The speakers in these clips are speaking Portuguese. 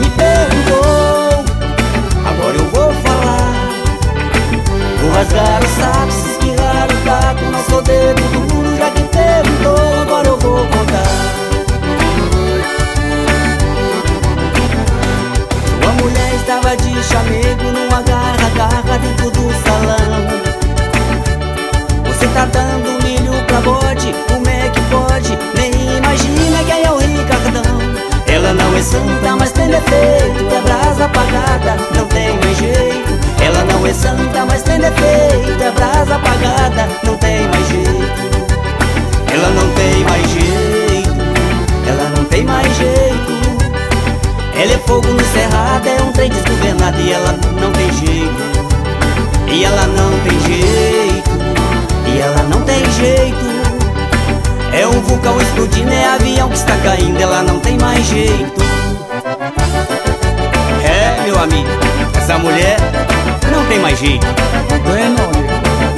me perguntou, agora eu vou falar. Vou rasgar o saco, se espirrar o taco, não sou dedo duro, já que perguntou, agora eu vou contar. Sua mulher estava de chamego numa agarra-garra dentro do salão. Você tá dando milho pra bode, como é que pode? Nem imagina quem é o Ricardão. Ela não é santa, mas tem defeito, é brasa apagada, não tem mais jeito. Ela não é santa, mas tem defeito, é brasa apagada, não tem mais jeito. Ela não tem mais jeito, ela não tem mais jeito. Ela é fogo no cerrado, é um trem desgovernado e ela não tem jeito. E ela não tem jeito, e ela não tem jeito. É um vulcão explodindo, é avião que está caindo, ela não tem mais jeito. É, meu amigo, essa mulher não tem mais jeito. Tem não, amigo.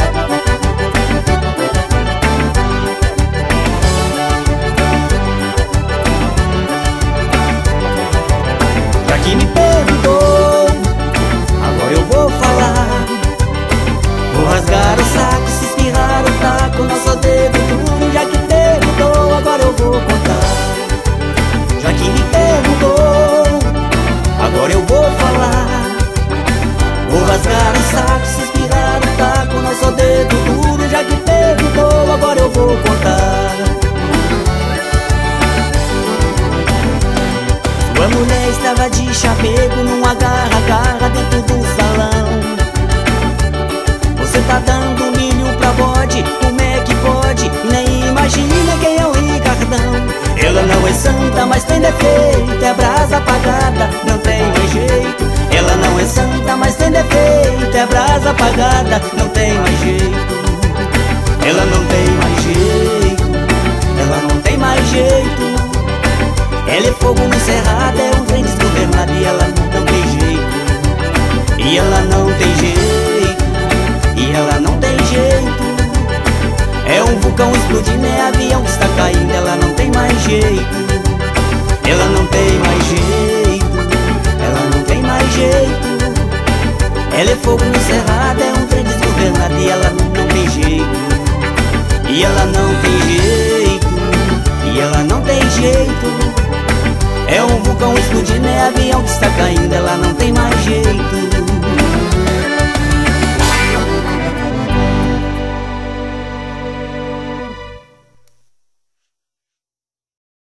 Já que me perguntou, agora eu vou falar. Vou rasgar o saco, se espirrar o taco, não sou dedo duro, já que perguntou, agora eu vou contar. Já que me perguntou, agora eu vou falar. Vou rasgar o saco, se espirrar o taco, não sou dedo duro, já que perguntou, agora eu vou contar. Sua mulher estava de chamego numa agarra-garra dentro do salão. Você tá dando milho pra bode, como é que pode? Nem imagina quem é o Ricardão. Ela não é santa, mas tem defeito, é brasa apagada, não tem mais jeito. Ela não é santa, mas tem defeito, é brasa apagada, não tem mais jeito. Ela não tem mais jeito, ela não tem mais jeito. Ela é fogo no cerrado, é um trem desgovernado e ela não tem jeito. E ela não tem jeito, e ela não tem jeito. É um vulcão explodindo, é avião que está caindo, ela não tem mais jeito. Ela não tem mais jeito, ela não tem mais jeito. Ela é fogo no cerrado, é um trem desgovernado e ela não tem jeito. E ela não tem jeito, e ela não tem jeito. É um vulcão explodindo, é avião que está caindo, ela